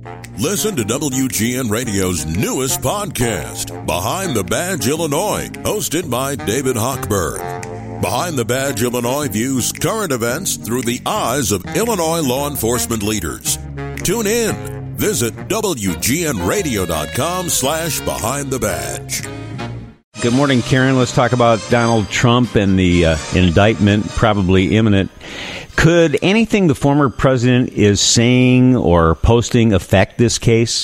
Listen to WGN Radio's newest podcast, Behind the Badge Illinois, hosted by David Hochberg. Behind the Badge Illinois views current events through the eyes of Illinois law enforcement leaders. Tune in. Visit WGNRadio.com/Behind the Badge. Good morning, Karen. Let's talk about Donald Trump and the indictment, probably imminent. Could anything the former president is saying or posting affect this case?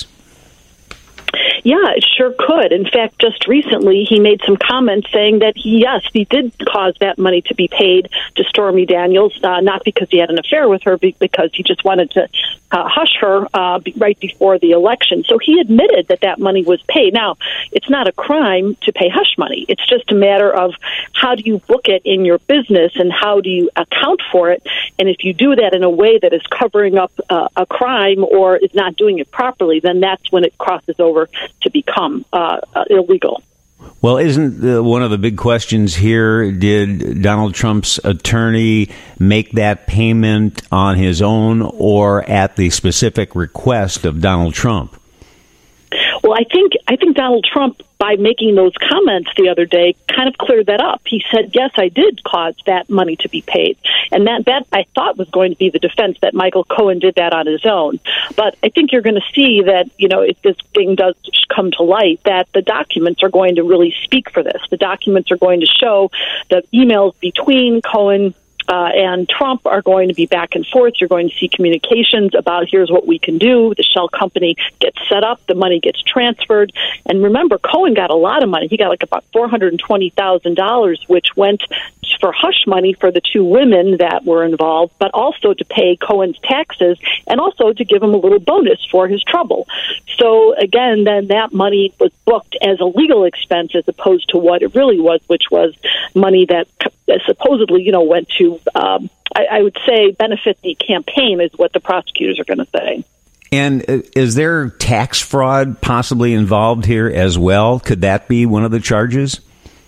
Yeah, it sure could. In fact, just recently, he made some comments saying that he did cause that money to be paid to Stormy Daniels, not because he had an affair with her, because he just wanted to hush her right before the election. So he admitted that money was paid. Now, it's not a crime to pay hush money. It's just a matter of how do you book it in your business and how do you account for it. And if you do that in a way that is covering up a crime or is not doing it properly, then that's when it crosses over to become illegal. Well, isn't one of the big questions here, did Donald Trump's attorney make that payment on his own or at the specific request of Donald Trump? Well, I think Donald Trump, by making those comments the other day, kind of cleared that up. He said, yes, I did cause that money to be paid. And that I thought was going to be the defense, that Michael Cohen did that on his own. But I think you're going to see that, if this thing does come to light, that the documents are going to really speak for this. The documents are going to show the emails between Cohen and Trump are going to be back and forth. You're going to see communications about here's what we can do. The shell company gets set up. The money gets transferred. And remember, Cohen got a lot of money. He got like about $420,000, which went for hush money for the two women that were involved, but also to pay Cohen's taxes and also to give him a little bonus for his trouble. So again, then that money was booked as a legal expense as opposed to what it really was, which was money that supposedly, went to, I would say, benefit the campaign is what the prosecutors are going to say. And is there tax fraud possibly involved here as well? Could that be one of the charges?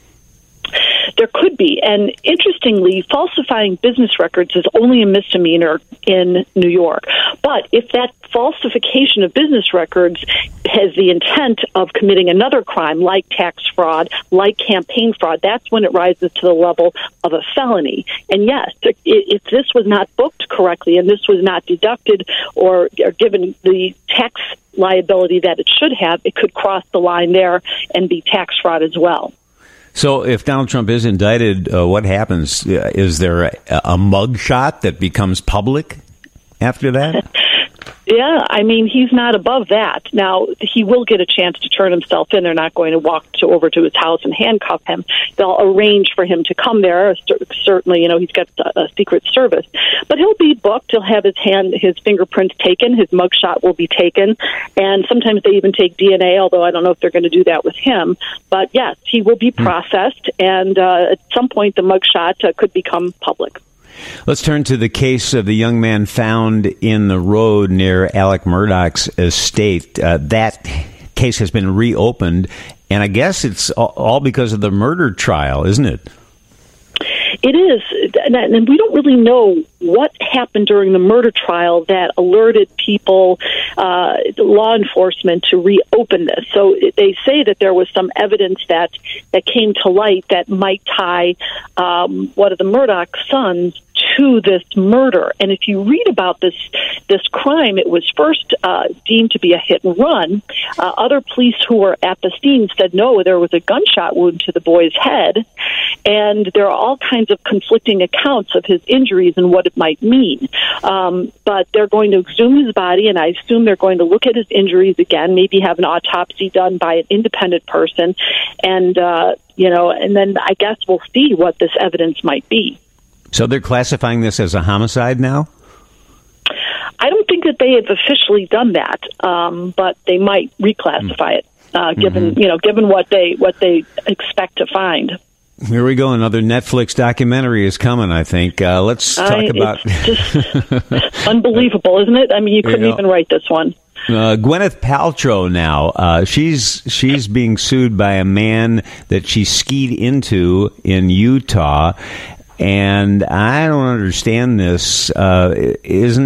There could be. And interestingly, falsifying business records is only a misdemeanor in New York. But if that falsification of business records has the intent of committing another crime like tax fraud, like campaign fraud, that's when it rises to the level of a felony. And yes, if this was not booked correctly and this was not deducted or given the tax liability that it should have, it could cross the line there and be tax fraud as well. So if Donald Trump is indicted, what happens? Is there a mugshot that becomes public after that? Yeah, I mean, he's not above that. Now, he will get a chance to turn himself in. They're not going to walk over to his house and handcuff him. They'll arrange for him to come there. Certainly, he's got a Secret Service. But he'll be booked. He'll have his fingerprints taken. His mugshot will be taken. And sometimes they even take DNA, although I don't know if they're going to do that with him. But yes, he will be processed. And at some point, the mugshot could become public. Let's turn to the case of the young man found in the road near Alec Murdaugh's estate. That case has been reopened, and I guess it's all because of the murder trial, isn't it? It is, and we don't really know what happened during the murder trial that alerted people, law enforcement, to reopen this. So they say that there was some evidence that came to light that might tie one of the Murdaugh sons to this murder. And if you read about this crime, it was first deemed to be a hit and run. Other police who were at the scene said, no, there was a gunshot wound to the boy's head. And there are all kinds of conflicting accounts of his injuries and what it might mean. But they're going to exhume his body, and I assume they're going to look at his injuries again, maybe have an autopsy done by an independent person. And, and then I guess we'll see what this evidence might be. So they're classifying this as a homicide now? I don't think that they have officially done that, but they might reclassify it, given what they expect to find. Here we go. Another Netflix documentary is coming, I think. Let's talk about... It's just unbelievable, isn't it? I mean, you couldn't even write this one. Gwyneth Paltrow now, she's being sued by a man that she skied into in Utah. And I don't understand this. Isn't it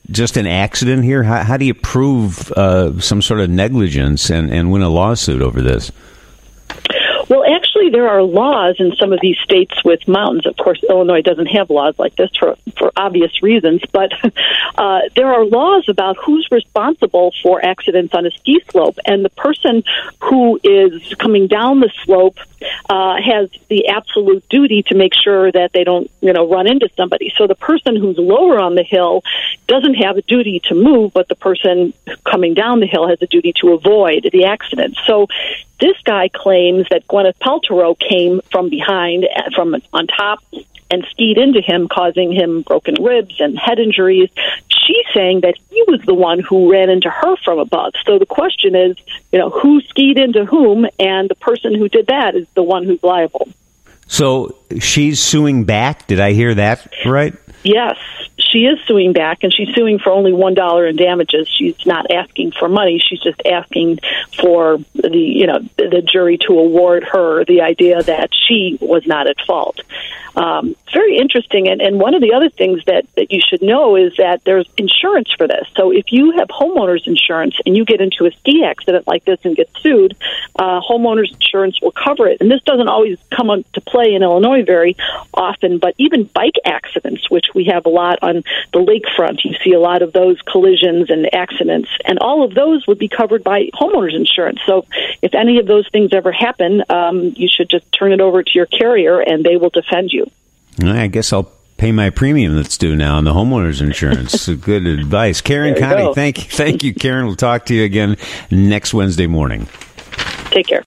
just an accident here? How do you prove some sort of negligence and win a lawsuit over this? Well, actually, there are laws in some of these states with mountains. Of course, Illinois doesn't have laws like this for obvious reasons, but there are laws about who's responsible for accidents on a ski slope, and the person who is coming down the slope has the absolute duty to make sure that they don't, run into somebody. So the person who's lower on the hill doesn't have a duty to move, but the person coming down the hill has a duty to avoid the accident. So this guy claims that Gwyneth Paltrow came from behind, from on top, and skied into him, causing him broken ribs and head injuries. She's saying that he was the one who ran into her from above. So the question is, who skied into whom, and the person who did that is the one who's liable. So she's suing back? Did I hear that right? Yes, she is suing back, and she's suing for only $1 in damages. She's not asking for money. She's just asking for the jury to award her the idea that she was not at fault. Very interesting, and one of the other things that you should know is that there's insurance for this. So if you have homeowners insurance and you get into a ski accident like this and get sued, homeowners insurance will cover it. And this doesn't always come into play in Illinois very often, but even bike accidents, which we have a lot on the lakefront, you see a lot of those collisions and accidents, and all of those would be covered by homeowners insurance. So if any of those things ever happen, you should just turn it over to your carrier and they will defend you. I guess I'll pay my premium that's due now on the homeowner's insurance. Good advice. Karen Connie, thank you, Karen. We'll talk to you again next Wednesday morning. Take care.